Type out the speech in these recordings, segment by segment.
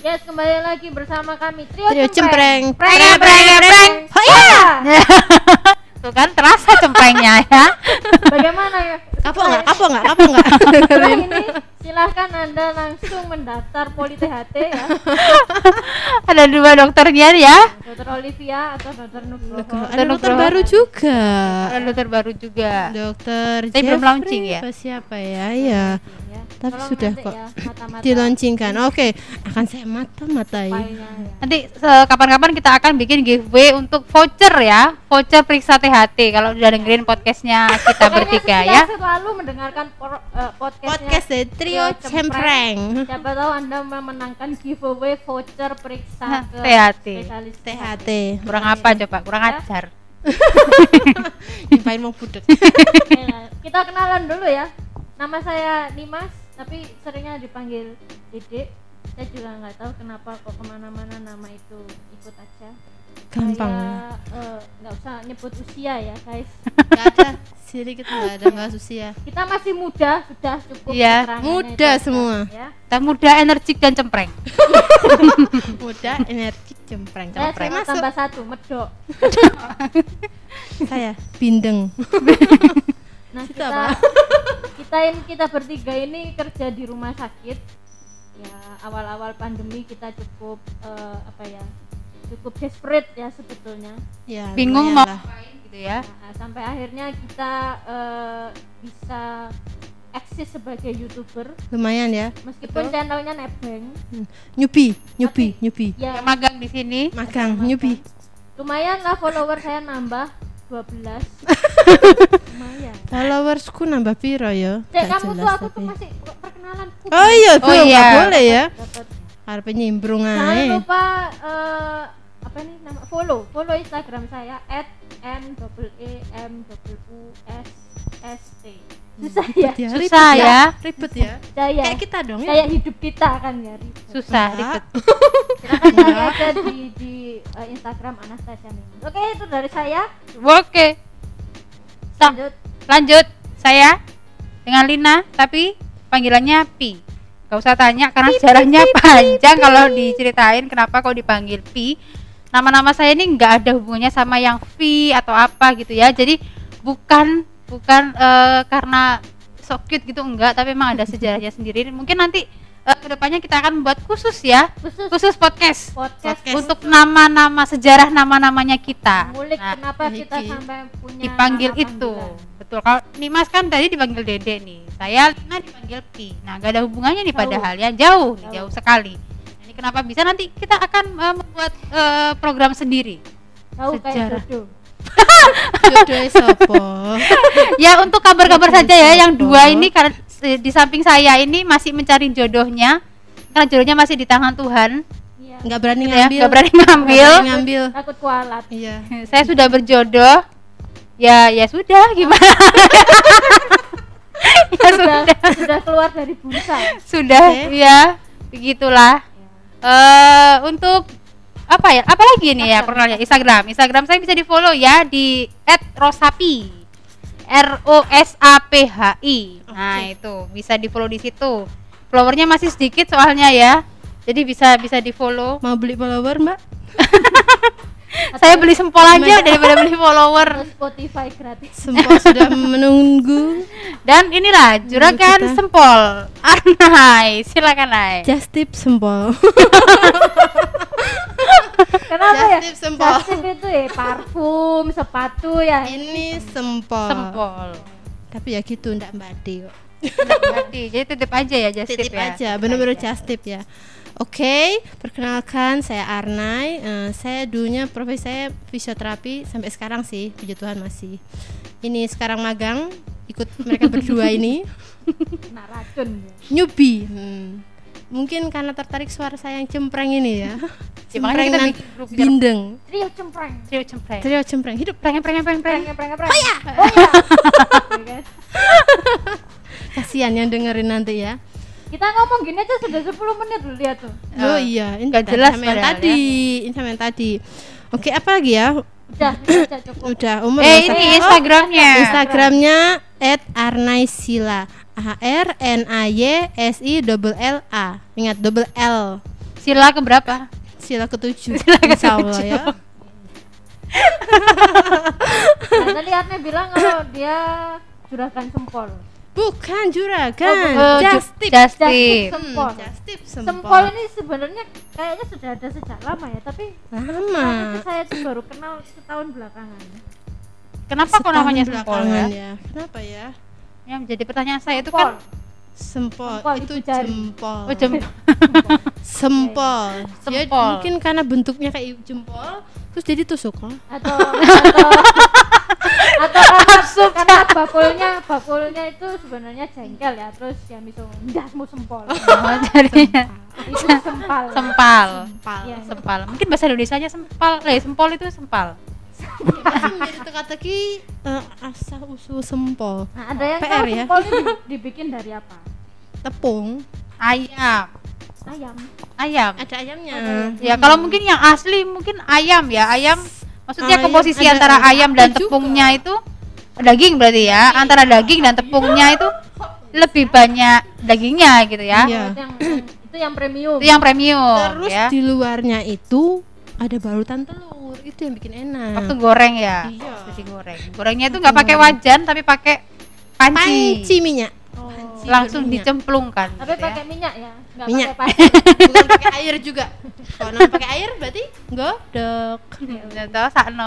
Yes, kembali lagi bersama kami Trio Cempreng. Preng. Oh iya. Tuh kan terasa cemprengnya ya. Bagaimana ya? Kapok nggak? Setelah ini silahkan Anda langsung mendaftar Poli THT ya. Ada dua dokternya ya. Dokter Olivia atau Dokter Nugroho. Ada dokter baru juga. Ada dokter baru juga. Dokter Tapi belum launching ya? Siapa ya? Iya. Ya. Tapi Tolong sudah nanti kok ya, mata-mata dilaunchingkan. Oke, akan saya matai. filenya ya. Nanti kapan-kapan kita akan bikin giveaway untuk voucher ya. Voucher periksa THT kalau udah dengerin podcastnya kita bertiga ya. Saya selalu mendengarkan Podcast dari Trio Cempreng. Siapa tahu Anda memenangkan giveaway voucher periksa ke THT. spesialis THT. Kurang apa coba? Kurang ajar. Nyumpain mau budek. Ya, kita kenalan dulu ya. Nama saya Nimas, tapi seringnya dipanggil Dede. Saya juga nggak tahu kenapa kok kemana-mana nama itu ikut aja. Gampang. Saya nggak usah nyebut usia ya guys. Enggak ada. Sedikit enggak ada enggak usia. Kita masih muda, sudah cukup. Iya, keterangannya muda itu, semua. Ya. Kita muda, energik dan cempreng. Muda, energik, cempreng. Saya cuma tambah satu, medok. Saya bindeng. Nah Itu kita bertiga ini kerja di rumah sakit. Ya awal-awal pandemi kita cukup cukup desperate ya sebetulnya. Ya, Bingung lumayan mau lah. ngapain gitu ya. Nah, sampai akhirnya kita bisa eksis sebagai YouTuber Lumayan ya. meskipun channelnya nebeng. Nyubi. Ya Yang magang di sini. Magang nyubi. lumayan lah follower saya nambah 12. Lumayan. Followersku nambah piro ya? Cek, Gak kamu tuh jelas aku tuh tapi. masih perkenalan. Oh iya tuh, Oh iya. nggak boleh ya. Dapat. Harap nyimbrung Jangan aja. lupa apa nih nama follow Instagram saya @n_e_m_u_s_s_t. Susah ya. Susah ya. Ribet ya. Saya Kayak kita dong ya. kayak hidup kita kan ya ribet. Susah, Enggak. ribet. Silakan cari aja di Instagram Anastasia Nimas. Oke, itu dari saya. Oke. Lanjut. Saya dengan Lina, tapi panggilannya Pi. Gak usah tanya karena sejarahnya panjang kalau diceritain kenapa kok dipanggil Pi. Nama-nama saya ini nggak ada hubungannya sama yang V atau apa gitu ya. Jadi bukan karena so cute gitu enggak, tapi memang ada sejarahnya sendiri. Mungkin nanti kedepannya kita akan buat khusus ya, khusus podcast untuk nama-nama sejarah nama-namanya kita. Ngulik Nah, kenapa kita Iki. sampai punya dipanggil nama itu. panggilan. Betul. Kalau Nimas kan tadi dipanggil Dede nih. Saya Lina dipanggil Pi. Nah, gak ada hubungannya nih Jauh. padahal ya, jauh sekali. Ini kenapa bisa nanti kita akan membuat program sendiri. Tahu kayak Sejarah. jodoh. Jodoh sopo. Ya, untuk kabar-kabar saja ya yang Siapa? dua ini karena di samping saya ini masih mencari jodohnya. Karena jodohnya masih di tangan Tuhan. Iya. Enggak berani Ya, ngambil. gak berani ngambil. Nggak berani ngambil. Takut kualat. Iya. Saya sudah berjodoh. Ya sudah gimana? Ya Sudah keluar dari bursa. sudah Oke. ya begitulah. Untuk apa ya? Apalagi nih ya personalnya Instagram saya bisa di follow ya di @rosapi ROSAPHI. Nah itu bisa di follow di situ. Followernya masih sedikit soalnya ya, jadi bisa di follow. Mau beli follower, Mbak? Saya beli sempol aja daripada beli follower. Terus Spotify gratis. Semua sudah menunggu. Dan inilah juragan kita. sempol Arnai, silakan Nai. Just tip sempol. Kenapa ya? Just tip sempol. Just tip itu ya parfum, sepatu ya. Ini sempol. Sempol. Tapi ya gitu ndak Mbak Ade kok. Berarti jadi titip aja ya, just Titip tip ya. aja, bener-bener just tip ya. Oke, perkenalkan saya Arnai. Saya dulunya profesi saya fisioterapi sampai sekarang sih, puji Tuhan masih. Ini sekarang magang ikut mereka berdua ini. Nah, racun ya. Newbie. Mungkin karena tertarik suara saya yang cempreng ini ya. Ya, makanya kita dan bikin grup biar- bindeng. Trio cempreng. Trio cempreng. Trio cempreng hidup. Preng. Oh ya. Kasihan yang dengerin nanti ya. Kita ngomong gini aja sudah 10 menit dulu lihat tuh. Oh iya, ini nggak tadi jelas sama yang padahal tadi. Ini sama yang tadi. Oke, apa lagi ya? Udah cukup. Udah umur Ini masa- Instagramnya. Instagramnya @arnaisila. ARNAYSILLA. Ingat double L. Sila keberapa? Sila ke-7 Sila insya Allah ke-7. ya. Nah, tadi Arne bilang kalau dia juragan sempol. Bukan juragan, Oh, just tip. just Just tip. tip. Sempol. Just tip Sempol ini sebenarnya kayaknya sudah ada sejak lama ya, tapi lama. saya tuh baru kenal setahun belakangan. Kenapa kok namanya Setahun sempol belakangan ya? Kenapa ya? Yang menjadi pertanyaan saya itu Sempol. kan Sempol, Sempol, itu ibu jari. jempol. oh, Sempol. Dia Sempol. mungkin karena bentuknya kayak jempol, terus jadi tusuk loh. atau karena bakulnya itu sebenarnya jengkel ya, terus ya miso ndasmu sempol. Oh, jadinya Itu sempal. sempal. Iya. Sempal. Mungkin bahasa Indonesianya sempal. Sempol itu sempal. Menjadi teka-teki asal usul sempol. Nah, ada yang PR tahu ya? sempol ini dibikin dari apa? Tepung, Ayam. Ayam. Ayam. ada ayamnya. Ya, kalau mungkin yang asli mungkin ayam ya. Ayam maksudnya Ayam, komposisi ada antara ayam dan juga. tepungnya itu daging berarti ya. Antara daging dan tepungnya itu lebih banyak dagingnya gitu ya. Iya. Itu yang premium. Itu yang premium Terus ya. di luarnya itu ada balutan telur, itu yang bikin enak. Waktu goreng ya. Iya. Terus digoreng. Gorengnya itu nggak pakai wajan tapi pakai panci. Panci minyak. Oh. Langsung minyak. dicemplungkan. Tapi gitu ya. pakai minyak ya, nggak Minyak. pakai pasir. Bukan pakai air juga. Kalau nama pakai air berarti godok. Ya tahu sakno.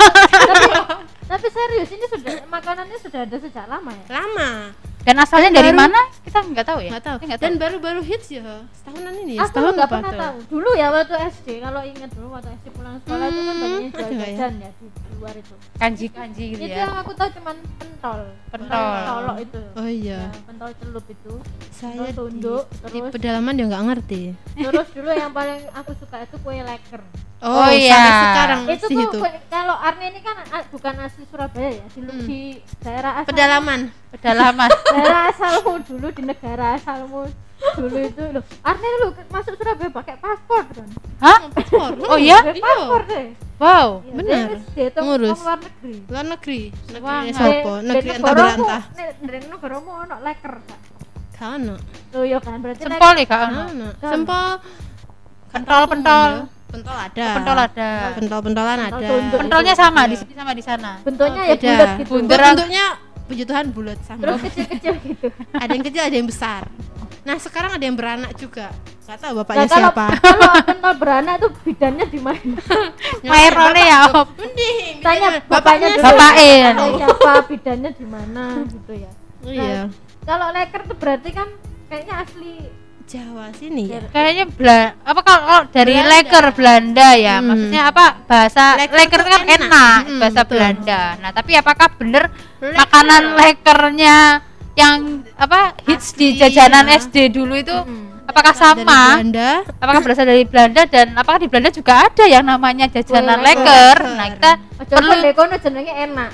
Tapi serius ini makanannya sudah ada sejak lama ya. Lama. Dan asalnya Dan dari baru- mana? Kita nggak tahu ya. Nggak tahu. Kita nggak Dan tahu. baru-baru hits ya, setahunan ini. Aku Setahun nggak apa? pernah tuh? tahu. Dulu ya waktu SD, kalau ingat dulu waktu SD pulang sekolah itu kan banyak yang ada jual nggak ya? jajan ya di luar itu. Kanji-kanji gitu Itu ya. yang aku tahu cuman pentol. Pentol. Pentolok itu. Oh iya. Ya, pentol celup itu. Saya Pentol tunduk, di terus pedalaman dia nggak ngerti. terus dulu yang paling aku suka itu kue leker. Oh, iya. Sampai sekarang Itu masih tuh itu. kalau Arne ini kan bukan asli Surabaya ya, di daerah asal. Pedalaman. Pedalaman. Daerah asalmu dulu, di negara asalmu dulu itu loh. Arne lu masuk Surabaya pakai paspor kan? Hah? Paspor. Oh iya? Pakai paspor deh. Wow. Ya, Bener. Dia itu Ngurus. luar negeri. Luar negeri. Wah, Negeri sopo? Negeri entah berantah. Nek negaramu ono leker Kak. Kano. Loh ya kan berarti Sempol ya kak? Kano. Kan. Sempol. Pentol-pentol. Pentol ada. Pentol ada. Pentol-pentolan Pentol ada. tunduk. Pentolnya sama Iya. di sini sama di sana. bentuknya ya Beda. bulat gitu. Bundar. Bentuknya puji Tuhan bulat sama. Terus kecil-kecil gitu. Ada yang kecil, ada yang besar. Nah, sekarang ada yang beranak juga. Gak tahu Nah, bapaknya kalau siapa. kalau pentol beranak itu bidannya di mana? Mairone ya Op. Mending Tanya bapaknya bapaknya dulu. Bapakin. Tanya siapa siapa di mana gitu ya. Oh iya. Kalau leker tuh berarti kan kayaknya asli Jawa sini ya. Kayaknya apa kalau dari Belanda. leker Belanda ya? Hmm. Maksudnya apa? Bahasa Leker leker tuh itu kan enak. enak, bahasa Betul. Belanda. Nah, tapi apakah bener Leker. makanan lekernya yang apa hits di Asli, jajanan ya. SD dulu itu apakah sama? Dari Belanda. Apakah berasal dari Belanda dan apakah di Belanda juga ada yang namanya jajanan Kue leker? leker. Nah, kita Coba perlu deh kono jenenge enak.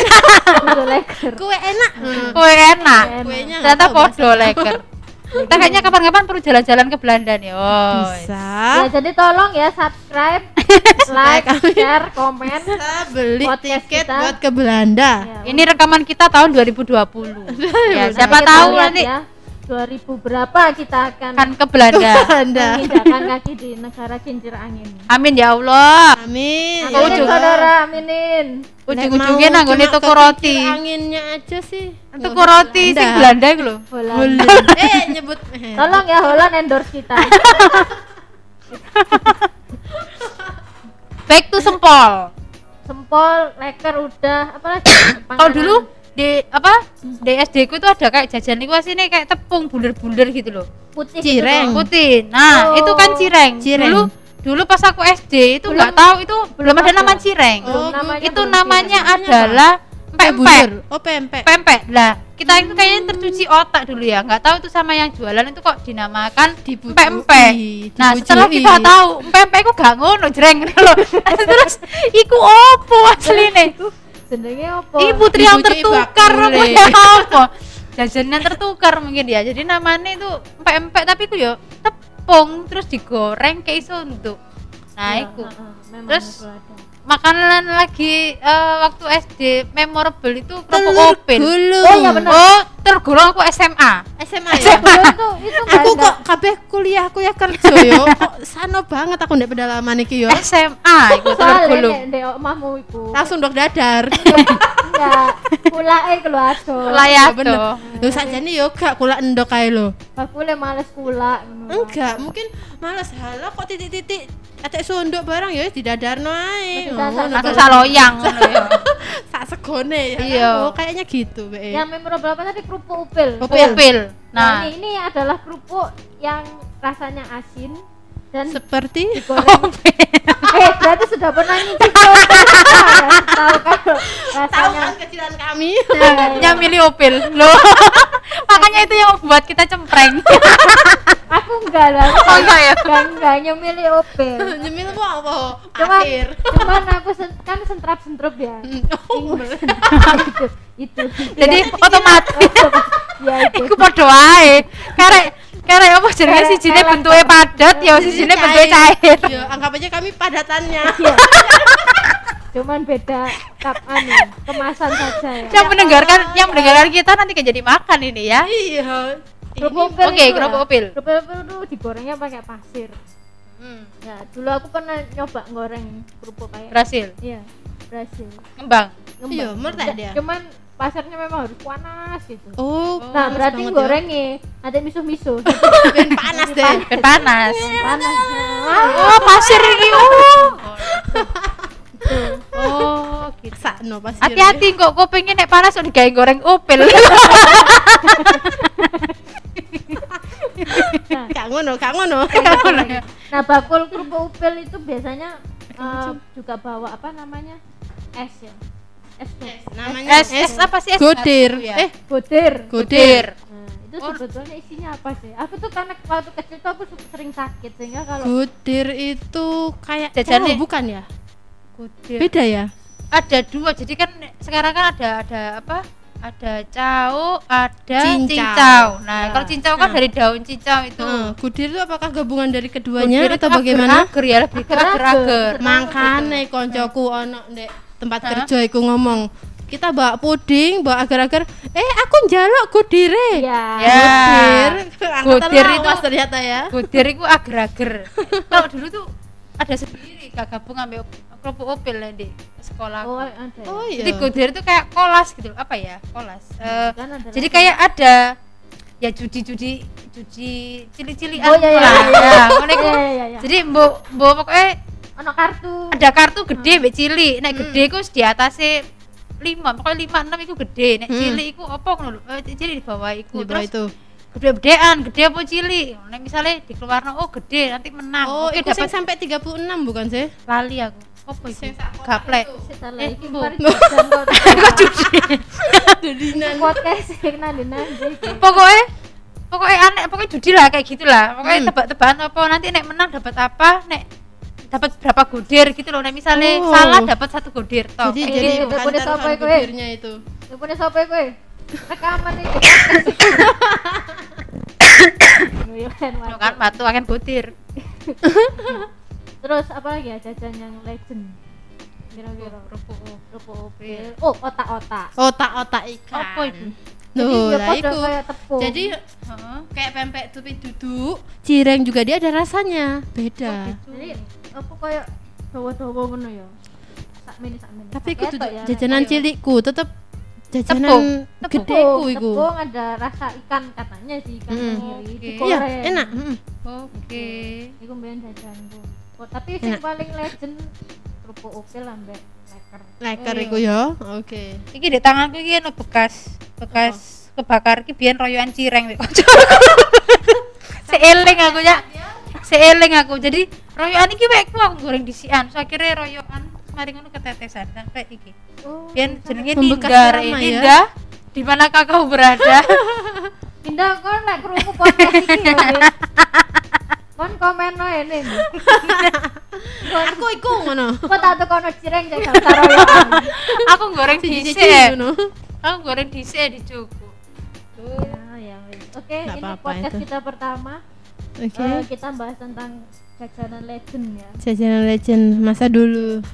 Itu leker. Kue enak. kue enak. Kuenya nggak Ternyata tahu podo leker. Kita kayaknya kapan-kapan perlu jalan-jalan ke Belanda nih. Oh. Bisa. Ya jadi tolong ya subscribe, like, share, komen. Bisa beli Podcast tiket kita. buat ke Belanda. Ya, Ini rekaman kita tahun 2020. Ya, siapa kita tahu lihat nanti ya 2000 berapa kita akan kan ke Belanda. Belanda. menginjakkan kaki di negara kincir angin. Amin ya Allah. Amin. Aminin ujung- saudara, aminin. Ujung-ujungnya Nek mau nanggone cuma tuku ke roti. kincir anginnya aja sih. Tuku roti sing Belanda iku lho. Holland. Nyebut Tolong ya Holland endorse kita. Back to sempol. Sempol, leker udah, apalagi? Kalau dulu di apa? Di SD ku itu ada kayak jajan niku sini kayak tepung bunder-bunder gitu loh. putih Cireng. gitu. Putih. Nah, Oh. itu kan cireng. Cireng. Dulu pas aku SD itu nggak tahu itu belum ada nama cireng. Oh, namanya Itu belum namanya cireng. adalah pempek. Oh, pempek. Pempek. Lah, kita itu kayaknya tercuci otak dulu ya. Nggak tahu itu sama yang jualan itu kok dinamakan Dibujui, pempek. Nah, setelah dibujui. kita tahu pempek itu gak ngono jreng loh. Terus iku opo asline? Jenenge apa? Ibu putri yang Dibujui tertukar apa bakule. ya apa? Jajan yang tertukar mungkin ya. Jadi namanya itu pempek tapi itu ya tepung terus digoreng kayak iso untuk. Nah, Ya, iku. memang Terus itu ada. makanan lagi waktu SD memorable itu kerupuk Telur opil. gulung. Oh iya benar. Oh, telur gulung aku SMA. SMA ya. Itu Aku kok kabeh kuliah kerja yo. Kok sano banget aku ndek pedalaman iki yo. SMA iku telur soalnya gulung. ndek omahmu iku. Langsung dok dadar. Enggak, kulake keluarga. Layak Bener. tuh. Lho sakjane yo gak kula endok kae lho. Bakule males kulak ngono. Enggak, mungkin males halah kok titik-titik atek sunduk barang ya didadarno ae. Bisa, Ngono, Langsung Pak. saloyang ngono ya. Sak segone ya. Iya. Oh, kayaknya gitu, Mbak. Yang memorable apa tadi kerupuk upil. Opil. Nah, Nah, ini adalah kerupuk yang rasanya asin dan Seperti digoreng. Berarti sudah pernah nyicip tahu kalau rasanya kecilan kami. nyamili opil. Loh. Makanya itu yang membuat kita cempreng. aku enggak lah. Oh, enggak ya? Enggak nyemili opil. Nyemil mu apa? Cuman, Akhir. cuman aku kan sentrap-sentrap ya. Oh, itu. Jadi otomatis Ya itu. iku padha wae. Karek apa jenenge sijine bentuke padat ya sijine bentuke cair. Ya, anggap aja kami padatannya. Iya. Cuman beda kemasan saja ya. Yang mendengarkan kita nanti kan jadi makan ini ya. Iya. Kerupuk Oke, itu kerupuk ya, opil. kerupuk opil itu digorengnya pakai pasir. Ya, dulu aku pernah nyoba goreng kerupuk kayak. Berhasil. Iya, berhasil. Ngembang. Iya, meletak dia. Cuman pasirnya memang harus panas gitu. Oh, Nah, panas berarti banget gorengnya ada misuh-misuh. Ben panas deh. Ben panas. Panas. Oh, pasir iki. Oh. Tuh. Oh, gitu. Sakno pasir. Hati-hati kok pengen nek panas udah digawe goreng opil. Gak ngono, gak ngono. Nah, bakul kerupuk upil itu biasanya juga bawa apa namanya? Es ya. Es tuh. Namanya Es apa sih? Es godir. batu ya? Godir. Godir. Nah, itu sebetulnya isinya apa sih? Aku tuh karena waktu kecil tuh aku sering sakit sehingga kalau Godir itu kayak Jajannya. tahu bukan ya? Godir. Beda ya? Ada dua. Jadi kan sekarang kan ada apa? Ada cau, ada Cincau. cincau. Nah, kalau cincau kan Nah. dari daun cincau itu. Godir itu apakah gabungan dari keduanya Godir atau itu bagaimana? agar ya, lebih ke agar-agar. Makane koncoku ono ndek tempat kerja iku ngomong, kita bawa puding, bawa agar-agar, aku njaluk godire. ya. Ya. Godir. Godir itu ternyata ya. Godir itu agar-agar. Kalau dulu tuh ada sendiri gak gabung ambil kerupuk opil ya di sekolah. Oh, ada. ya? Oh iya. Jadi godir itu kayak kolas gitu. Apa ya? Kolas. Kan ada Jadi lagi. kayak ada ya judi cili-cilian Oh, iya, iya, lah. iya. Ya, ngono iku. Iya. Jadi mbok pokoknya Ono kartu. ada kartu gede mbek cilik. Nek gede iku di atase 5, pokoknya 5 6 iku gede. Nek cilik iku apa ngono lho. Cilik di bawah iku. Di bawah itu. Gede-gedean, gede apa cilik. Nek misalnya dikeluarno oh gede nanti menang. Oh, Oke, itu sing dapat sampai 36 bukan sih? lali aku. Apa itu? Sing sak kotak Gaplek. itu. Setelah iki Bu. mari jajan kok. Kok judi. Dodinan. Podcast sing nandi-nandi. Pokoknya aneh, pokoknya judi lah kayak gitulah. Pokoknya tebak-tebakan apa nanti nek menang dapat apa, nek dapat berapa godir gitu loh. Nek misalnya Oh. salah dapat 1 godir toh. Jadi Kayak jadi gitu. udah bukan punya taruhan sampai kowe. godirnya itu. Lu punya siapa kowe? Rekaman iki. Ngono kan batu akan godir. Terus apa lagi ya jajan yang legend? Kira-kira kerupuk opil. Oh, otak-otak. Otak-otak ikan. Apa itu? Loh, Jadi lah dia iku. kayak tepung. Jadi Heeh. kayak pempek tupi duduk, cireng juga dia ada rasanya. Beda. jadi apa kayak dawa-dawa ngono ya. Sakmene. Tapi iku Ketok duduk ya, jajanan rasanya. cilikku, tetep jajanan Tepung. gedeku iku. Tepung ada rasa ikan katanya sih ikan tenggiri Oke. digoreng. Iya, enak. Oke. Iku mbiyen jajanku. Oh, tapi sing Enak. paling legend kerupuk opil ambek leker. Leker iku ya. Oke. Iki di tanganku iki ono bekas kebakar iki biyen royoan cireng mek kanca. Seeling aku ya. Seeling aku. Jadi royoan iki mek aku goreng disian. So akhirnya royoan mari ngono ketetesan sampai iki. Oh, Biyen jenenge Membekas Nindar. lama ya. Ninda, di manakah kau berada? Indah kon nek kerupuk podcast iki ya. Win. Kon komen wae nih. Aku iku ngono. Kok tak tekono cireng jek gak usah royokan. Aku goreng Siji-siji dhisik. ngono. Aku goreng dhisik di cuku. Tuh. Ya wis. Oke, Nggak ini apa-apa podcast itu. kita pertama. Oke. Kita bahas tentang jajanan legend ya. Jajanan legend masa dulu.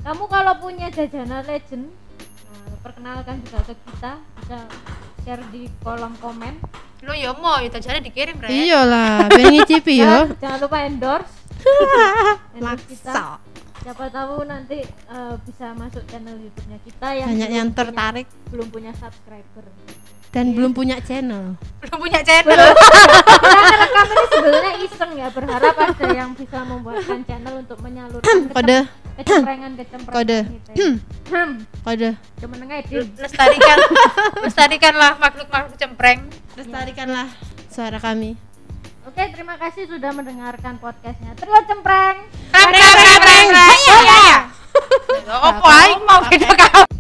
Kamu kalau punya jajanan legend, perkenalkan juga ke kita, bisa share di kolom komen. Lo ya mau itu jajannya dikirim Ren. Iyalah, ben ngicipi yo. Jangan lupa endorse kita. Maksa. Siapa tahu nanti bisa masuk channel YouTube-nya kita yang Banyak yang belum tertarik belum punya subscriber dan belum punya channel. Belum punya channel. kita ngerekam ini sebenarnya iseng ya, berharap ada yang bisa membuatkan channel untuk menyalurkan Kode. kecemprengan Kode. kita ya. Kode. Cuma nengah Lestarikanlah makhluk-makhluk cempreng. Lestarikanlah suara kami. Oke, terima kasih sudah mendengarkan podcastnya Trio Cempreng. Preng. Apa aing mau beda kau?